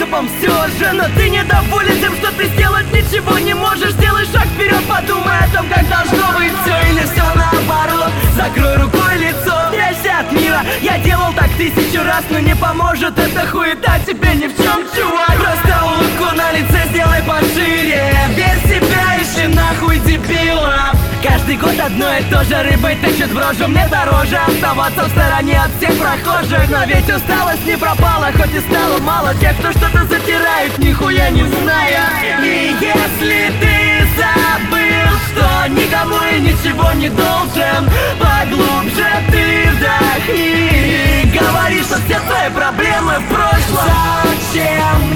способом все же. Но ты недоволен тем, что ты сделать ничего не можешь. Сделай шаг вперед, подумай о том, как должно быть все. Или все наоборот, закрой рукой лицо. Прячься от мира, я делал так 1000 раз, но не поможет эта хуета тебе ни в чем, чувак. Просто улыбку на лице сделай пошире. Верь в себя, ищи нахуй дебила. Каждый год одно и то же, рыбой тычет в рожу. Мне дороже оставаться в стороне от всех прохожих. Но ведь усталость не пропала, хоть и стало мало тех, кто что-то затирает, нихуя не зная. И если ты забыл, что никому и ничего не должен, поглубже ты вдохни. Говори, что все твои проблемы в прошлом. Зачем